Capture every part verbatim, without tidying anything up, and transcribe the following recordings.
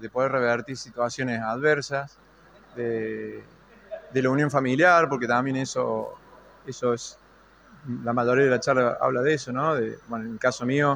de poder revertir situaciones adversas, de, de la unión familiar, porque también eso, eso es, la mayoría de la charla habla de eso, ¿no? De, bueno, en el caso mío,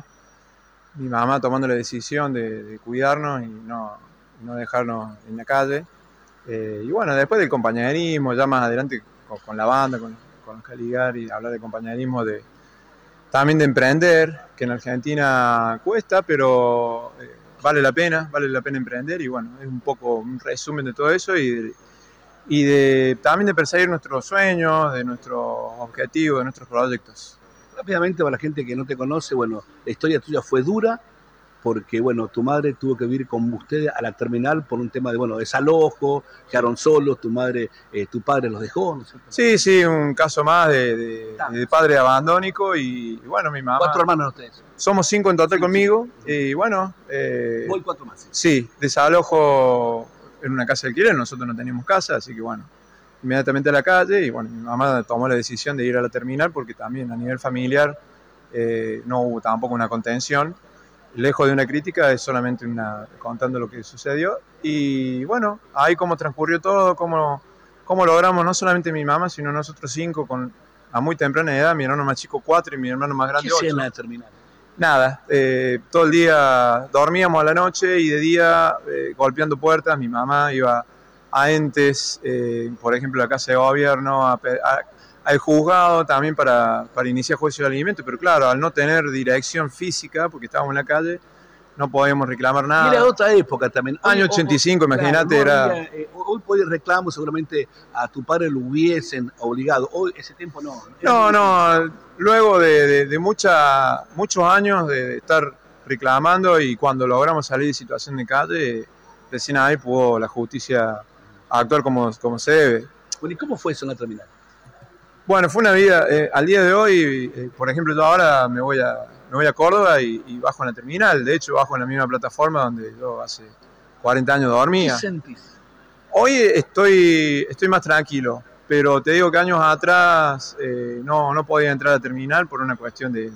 mi mamá tomando la decisión de, de cuidarnos y no, no dejarnos en la calle. Eh, y bueno, después del compañerismo, ya más adelante con, con la banda, con, con Caligari, hablar de compañerismo, de, también de emprender, que en Argentina cuesta, pero eh, vale la pena, vale la pena emprender. Y bueno, es un poco un resumen de todo eso y, de, y de, también de perseguir nuestros sueños, de nuestros objetivos, de nuestros proyectos. Rápidamente, para la gente que no te conoce, bueno, la historia tuya fue dura, porque, bueno, tu madre tuvo que vivir con ustedes a la terminal por un tema de, bueno, desalojo, quedaron solos, tu madre, eh, tu padre los dejó, ¿no es cierto? Sí, sí, un caso más de, de, de padre abandónico y, y, bueno, mi mamá... ¿Cuatro hermanos ustedes? Somos cinco en total sí, conmigo, sí. y bueno... Eh, Voy cuatro más. Sí. sí, desalojo en una casa de alquiler, nosotros no teníamos casa, así que bueno, inmediatamente a la calle, y bueno, mi mamá tomó la decisión de ir a la terminal porque también a nivel familiar eh, no hubo tampoco una contención. Lejos de una crítica, es solamente una, contando lo que sucedió. Y bueno, ahí cómo transcurrió todo, cómo, cómo logramos, no solamente mi mamá, sino nosotros cinco, con, a muy temprana edad, mi hermano más chico cuatro y mi hermano más grande ocho. ¿Qué hacían en la terminal? Nada, eh, todo el día dormíamos a la noche y de día eh, golpeando puertas. Mi mamá iba a entes, eh, por ejemplo, la casa de gobierno, a, a, al juzgado también para, para iniciar juicio de alimentos, pero claro, al no tener dirección física, porque estábamos en la calle, no podíamos reclamar nada. Era otra época también. Año ochenta y cinco, imagínate, claro, no era... había, eh, hoy podés reclamo, seguramente a tu padre lo hubiesen obligado. Hoy, ese tiempo no. No, no, luego de, de, de mucha, muchos años de estar reclamando y cuando logramos salir de situación de calle, recién ahí pudo la justicia actuar como, como se debe. Bueno, ¿y cómo fue eso en la terminal? Bueno, fue una vida, eh, al día de hoy, eh, por ejemplo, yo ahora me voy a, me voy a Córdoba y, y bajo en la terminal, de hecho bajo en la misma plataforma donde yo hace cuarenta años dormía. ¿Qué sentís? Hoy estoy, estoy más tranquilo, pero te digo que años atrás eh, no, no podía entrar a la terminal por una cuestión de,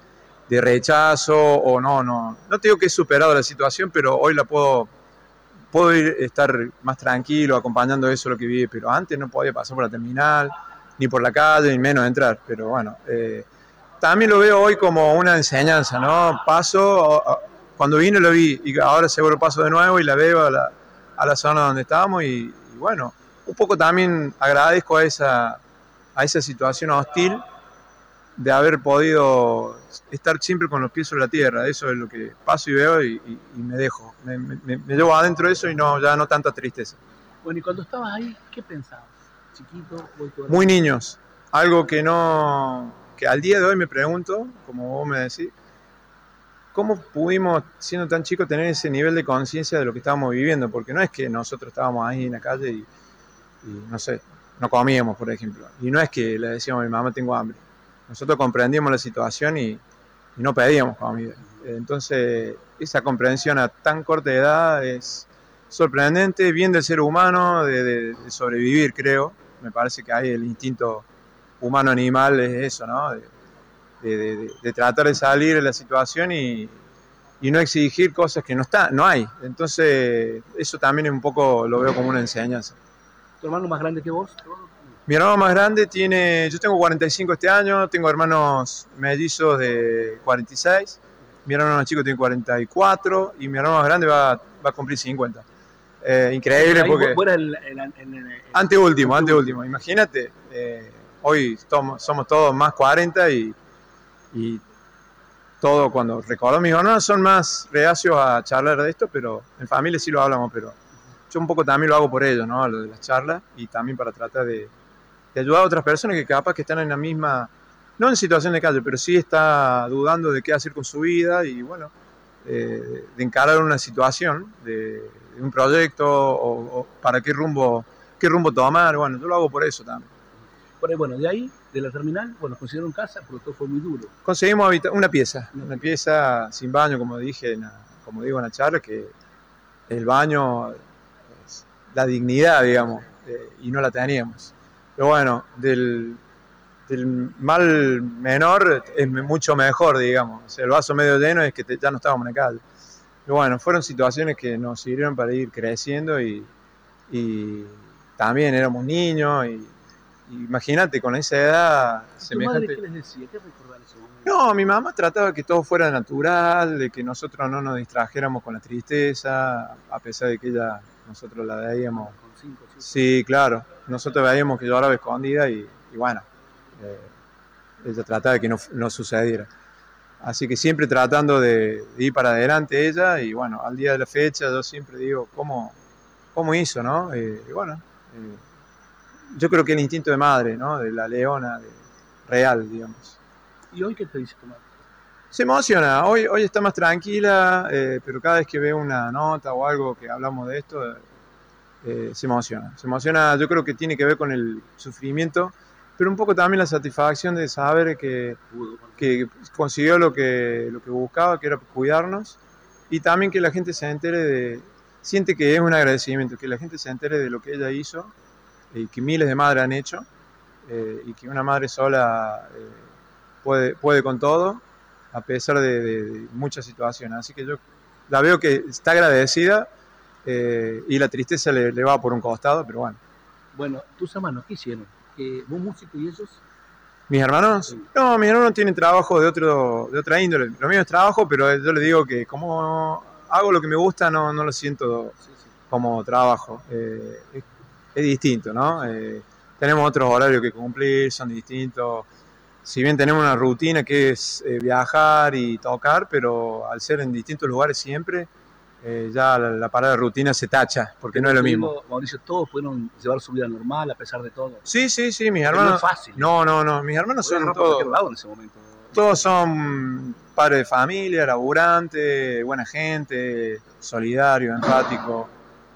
de rechazo o no, no, no te digo que he superado la situación, pero hoy la puedo, puedo ir, estar más tranquilo acompañando eso lo que viví, pero antes no podía pasar por la terminal, ni por la calle, ni menos entrar, pero bueno, eh, también lo veo hoy como una enseñanza, ¿no? Paso, cuando vine lo vi y ahora seguro paso de nuevo y la veo a la, a la zona donde estábamos y, y bueno, un poco también agradezco a esa, a esa situación hostil de haber podido estar siempre con los pies sobre la tierra. Eso es lo que paso y veo y, y, y me dejo, me, me, me llevo adentro eso y no, ya no tanta tristeza. Bueno, y cuando estabas ahí, ¿qué pensabas? Chiquito, voy todo muy niños, algo que no, que al día de hoy me pregunto, como vos me decís, ¿cómo pudimos, siendo tan chicos, tener ese nivel de conciencia de lo que estábamos viviendo? Porque no es que nosotros estábamos ahí en la calle y, y no sé, no comíamos, por ejemplo, y no es que le decíamos a mi mamá tengo hambre, nosotros comprendíamos la situación y, y no pedíamos comida. Entonces, esa comprensión a tan corta edad es sorprendente, bien del ser humano, de, de, de sobrevivir, creo. Me parece que hay el instinto humano-animal, es eso, ¿no? De, de, de, de tratar de salir de la situación y, y no exigir cosas que no está, no hay. Entonces, eso también es un poco, lo veo como una enseñanza. ¿Tu hermano más grande que vos? Mi hermano más grande tiene, yo tengo cuarenta y cinco este año, tengo hermanos mellizos de cuarenta y seis, mi hermano más chico tiene cuarenta y cuatro y mi hermano más grande va, va a cumplir cincuenta. Eh, increíble ahí porque... Fuera el, el, el, el, el, anteúltimo, anteúltimo. Imagínate, eh, hoy somos, somos todos más cuarenta y, y todo cuando recuerdo a mis hermanos son más reacios a charlar de esto, pero en familia sí lo hablamos, pero yo un poco también lo hago por ellos, ¿no? Lo de las charlas y también para tratar de, de ayudar a otras personas que capaz que están en la misma, no en situación de calle, pero sí está dudando de qué hacer con su vida y bueno, eh, de encarar una situación, de, de un proyecto o, o para qué rumbo, qué rumbo tomar. Bueno, yo lo hago por eso también. Bueno, de ahí, de la terminal, bueno, consiguieron casa, pero todo fue muy duro. Conseguimos una pieza, una pieza sin baño, como dije, en la, como digo en la charla, que el baño es la dignidad, digamos, eh, y no la teníamos. Pero bueno, del, del mal menor es mucho mejor, digamos. O sea, el vaso medio lleno es que te, ya no estábamos en la calle. y bueno, fueron situaciones que nos sirvieron para ir creciendo y, y también éramos niños y, y imagínate con esa edad semejante. ¿Madre qué les decía? ¿Qué recordar ese momento? No, mi mamá trataba que todo fuera natural, de que nosotros no nos distrajéramos con la tristeza, a pesar de que ella, nosotros la veíamos. Con cinco, cinco. Sí, claro, nosotros veíamos que lloraba escondida y, y bueno, eh, ella trataba de que no, no sucediera. Así que siempre tratando de, de ir para adelante ella y bueno, al día de la fecha yo siempre digo, ¿cómo, cómo hizo, no? Eh, y bueno, eh, yo creo que el instinto de madre, ¿no? De la leona, de, real, digamos. ¿Y hoy qué te dice tu madre? Se emociona, hoy, hoy está más tranquila, eh, pero cada vez que ve una nota o algo que hablamos de esto, eh, se emociona. Se emociona, yo creo que tiene que ver con el sufrimiento, pero un poco también la satisfacción de saber que, que consiguió lo que, lo que buscaba, que era cuidarnos, y también que la gente se entere de, siente que es un agradecimiento, que la gente se entere de lo que ella hizo, y que miles de madres han hecho, eh, y que una madre sola eh, puede, puede con todo, a pesar de, de, de muchas situaciones. Así que yo la veo que está agradecida eh, y la tristeza le, le va por un costado, pero bueno. Bueno, tus hermanos, ¿qué hicieron? Eh, ¿Vos músico y ellos? ¿Mis hermanos? Sí. No, mis hermanos tienen trabajo de, otro, de otra índole. Lo mío es trabajo, pero yo les digo que como hago lo que me gusta, no, no lo siento sí, sí. como trabajo. Eh, es, es distinto, ¿no? Eh, tenemos otros horarios que cumplir, son distintos. Si bien tenemos una rutina que es eh, viajar y tocar, pero al ser en distintos lugares siempre, eh, ya la, la parada de rutina se tacha, porque pero no es lo mismo. Digo, Mauricio, ¿todos pudieron llevar su vida normal a pesar de todo? Sí, sí, sí, mis hermanos... No es fácil. No, no, no, mis hermanos son todos... lado en ese momento. Todos son padres de familia, laburantes, buena gente, solidario, empático,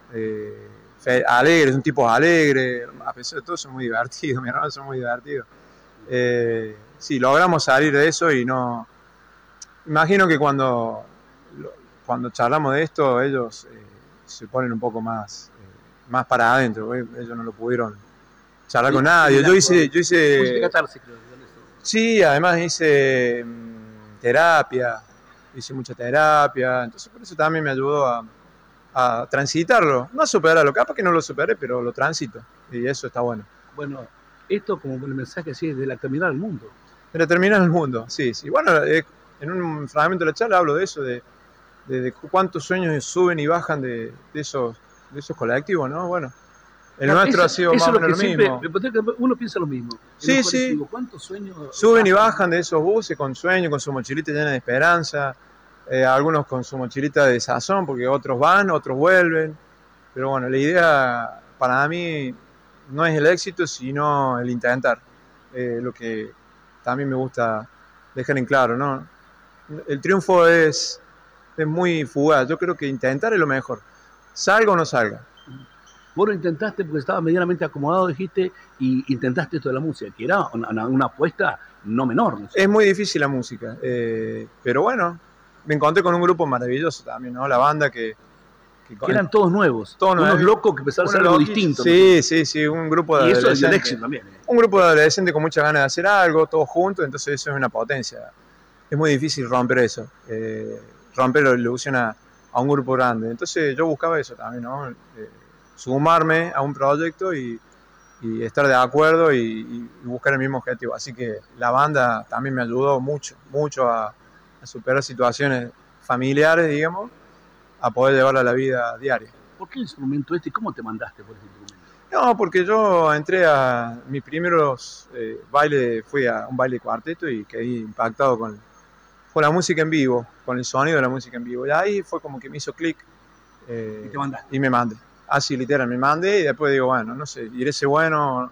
eh, alegres, son tipos alegres, a pesar de todo son muy divertidos, mis hermanos son muy divertidos. Eh, sí, logramos salir de eso y no... Imagino que cuando, cuando charlamos de esto, ellos eh, se ponen un poco más, eh, más para adentro, eh, ellos no lo pudieron charlar con nadie. Yo hice... Yo hice sí, además hice um, terapia, hice mucha terapia, entonces por eso también me ayudó a, a transitarlo, no a superarlo, capaz que no lo superé, pero lo transito y eso está bueno. Bueno, esto como el mensaje así es de la terminal del mundo. De la terminal del mundo, sí, sí. Bueno, eh, en un fragmento de la charla hablo de eso, de, de, de cuántos sueños suben y bajan de, de, esos, de esos colectivos, ¿no? Bueno, el claro, nuestro eso, ha sido más o menos lo mismo. Uno piensa lo mismo. Sí, sí. ¿Cuántos sueños suben y bajan de esos buses con sueños, con su mochilita llena de esperanza, eh, algunos con su mochilita de sazón, porque otros van, otros vuelven. Pero bueno, la idea para mí... no es el éxito, sino el intentar. Eh, lo que también me gusta dejar en claro, ¿no? El triunfo es, es muy fugaz. Yo creo que intentar es lo mejor. Salga o no salga. Vos lo intentaste porque estabas medianamente acomodado, dijiste, y intentaste esto de la música, que era una, una apuesta no menor. ¿No? Es muy difícil la música, eh, pero bueno, me encontré con un grupo maravilloso también, ¿no? La banda que... Que, que eran todos nuevos, todos unos nuevos, locos que empezaron a hacer algo distinto. Sí, ¿no? sí, sí, un grupo de y eso es el éxito también. ¿eh? Un grupo de adolescentes con muchas ganas de hacer algo, todos juntos, entonces eso es una potencia. Es muy difícil romper eso, eh, romper la ilusión a, a un grupo grande. Entonces yo buscaba eso también, ¿no? Eh, sumarme a un proyecto y, y estar de acuerdo y, y buscar el mismo objetivo. Así que la banda también me ayudó mucho, mucho a, a superar situaciones familiares, digamos, a poder llevarla a la vida diaria. ¿Por qué el instrumento este y cómo te mandaste por ese instrumento? No, porque yo entré a mis primeros eh, bailes, fui a un baile de cuarteto y quedé impactado con, con la música en vivo, con el sonido de la música en vivo. Y ahí fue como que me hizo clic. Eh, ¿Y te mandaste? Y me mandé. Así literal, me mandé y después digo, bueno, no sé, iré ese bueno...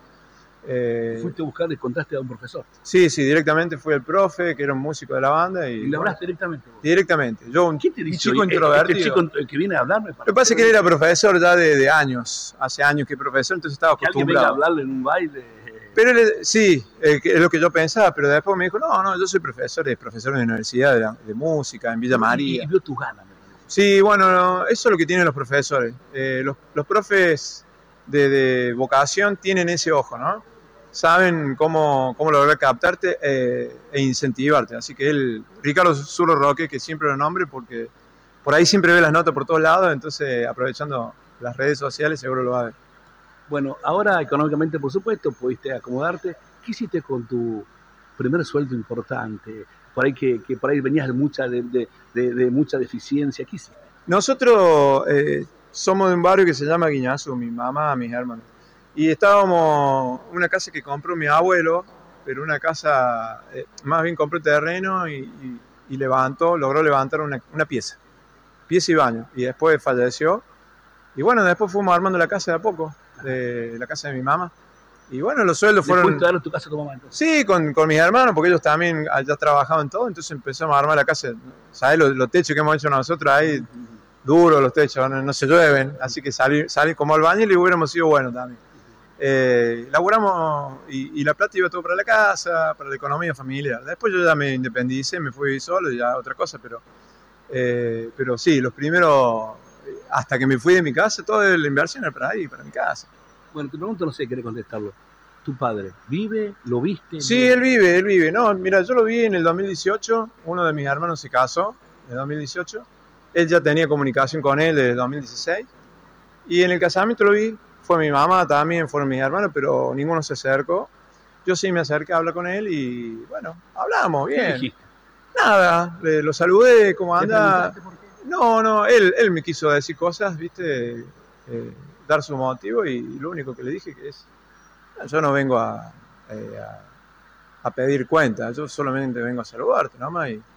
Eh, ¿Fuiste a buscar y contaste a un profesor? Sí, sí, directamente fui el profe, que era un músico de la banda. ¿Y, ¿Y le hablaste directamente? Vos? Directamente. Yo, un, ¿Quién te dice? chico introvertido. Este chico el que viene a hablarme. Lo que pasa es que él era profesor ya de, de años, hace años que profesor, entonces estaba que acostumbrado. ¿Que alguien venga a hablarle en un baile? Pero él, sí, eh, es lo que yo pensaba, pero después me dijo, no, no, yo soy profesor, es profesor de la universidad de, la, de música, en Villa María. Y, y vio tus ganas. Sí, bueno, no, eso es lo que tienen los profesores. Eh, los, los profes de, de vocación tienen ese ojo, ¿no? Saben cómo, cómo lograr captarte eh, e incentivarte. Así que él, Ricardo Zurro Roque, que siempre lo nombre porque, por ahí siempre ve las notas por todos lados, entonces aprovechando las redes sociales seguro lo va a ver. Bueno, ahora económicamente, por supuesto, pudiste acomodarte. ¿Qué hiciste con tu primer sueldo importante? Por ahí que, que por ahí venías de mucha, de, de, de, de mucha deficiencia. ¿Qué hiciste? Nosotros eh, somos de un barrio que se llama Guiñazú, mi mamá, mis hermanos. Y estábamos en una casa que compró mi abuelo, pero una casa, eh, más bien compró terreno y, y, y levantó, logró levantar una, una pieza, pieza y baño. Y después falleció. Y bueno, después fuimos armando la casa de a poco, de la casa de mi mamá. Y bueno, los sueldos fueron... ¿Le fuiste a dar tu casa a tu mamá entonces? Sí, con, con mis hermanos, porque ellos también ya trabajaban todo, entonces empezamos a armar la casa. ¿Sabes los, los techos que hemos hecho nosotros ahí? Duros los techos, no, no se llueven, así que salir, salir como albañil y hubiéramos sido buenos también. Eh, laburamos y, y la plata iba todo para la casa, para la economía familiar. Después yo ya me independicé, me fui solo, ya otra cosa, pero, eh, pero sí, los primeros, hasta que me fui de mi casa, toda la inversión era para ahí, para mi casa. Bueno, te pregunto, no sé, querés contestarlo. ¿Tu padre vive? ¿Lo viste? Sí, él vive, él vive. No, mira, yo lo vi en el dos mil dieciocho, uno de mis hermanos se casó en el dos mil dieciocho. Él ya tenía comunicación con él desde el dos mil dieciséis. Y en el casamiento lo vi, fue mi mamá también, fueron mis hermanos, pero ninguno se acercó. Yo sí me acerqué a hablar con él y, bueno, hablamos bien. ¿Qué dijiste? Nada, le, lo saludé, ¿cómo anda? ¿Te preguntaste por qué? No, no, él, él me quiso decir cosas, ¿viste? Eh, dar su motivo y lo único que le dije que es, yo no vengo a, eh, a, a pedir cuenta, yo solamente vengo a saludarte nomás y,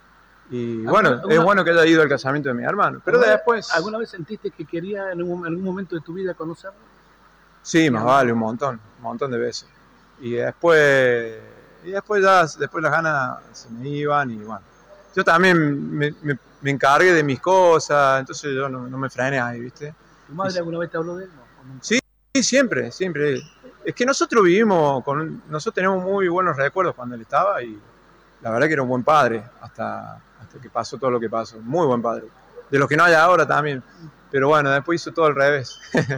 y bueno, ¿Alguna, es bueno que haya ido al casamiento de mi hermano, pero ¿alguna, después... ¿Alguna vez sentiste que quería en algún, en algún momento de tu vida conocerlo? Sí, más vale, un montón, un montón de veces. Y después, y después ya, después las ganas se me iban y bueno, yo también me, me, me encargué de mis cosas, entonces yo no, no me frené ahí, ¿viste? ¿Tu madre alguna vez te habló de él? ¿No? Sí, sí, siempre, siempre. Es que nosotros vivimos, con, nosotros tenemos muy buenos recuerdos cuando él estaba y la verdad que era un buen padre hasta, hasta que pasó todo lo que pasó. Muy buen padre. De los que no hay ahora también. Pero bueno, después hizo todo al revés.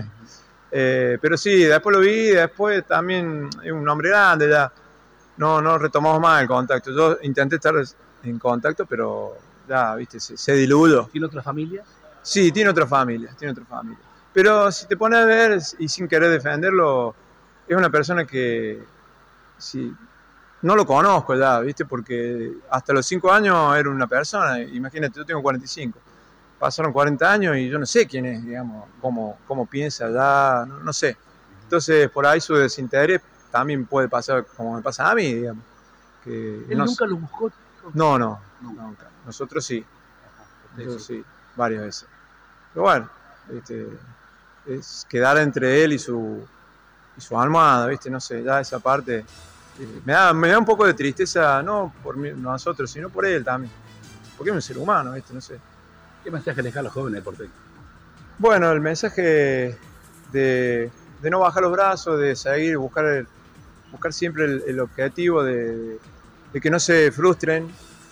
eh, pero sí, después lo vi, después también es un hombre grande ya. No, no retomamos más el contacto. Yo intenté estar en contacto, pero ya, viste, se, se diluyó. ¿Tiene otra familia? Sí, tiene otra familia, tiene otra familia. Pero si te pones a ver, y sin querer defenderlo, es una persona que si, no lo conozco ya, ¿viste? Porque hasta los cinco años era una persona, imagínate, yo tengo cuarenta y cinco. Pasaron cuarenta años y yo no sé quién es, digamos, cómo, cómo piensa ya, no, no sé. Entonces, por ahí su desinterés también puede pasar como me pasa a mí, digamos. Que ¿Él no, nunca lo buscó? No, no, Nunca. nunca. Nosotros sí. Nosotros sí. sí, varias veces. Pero bueno, este, es quedar entre él y su, y su almohada, ¿viste? No sé, ya esa parte eh, me, da, me da un poco de tristeza, no por mí, nosotros, sino por él también. Porque es un ser humano, ¿viste? No sé. ¿Qué mensaje le deja a los jóvenes por Porteño? Bueno, el mensaje de, de no bajar los brazos, de seguir, buscar, el, buscar siempre el, el objetivo, de, de que no se frustren.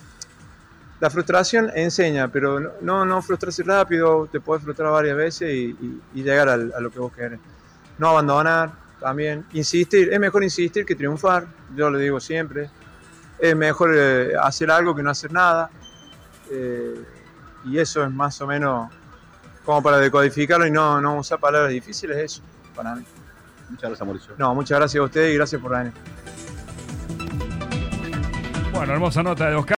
La frustración enseña, pero no, no, no frustrarse rápido, te puedes frustrar varias veces y, y, y llegar al, a lo que vos querés. No abandonar también, insistir, es mejor insistir que triunfar, yo lo digo siempre. Es mejor eh, hacer algo que no hacer nada. Eh, y eso es más o menos como para decodificarlo y no, no usar palabras difíciles, eso, para mí. Muchas gracias, Mauricio. No, muchas gracias a ustedes y gracias por venir. Bueno, hermosa nota de Oscar.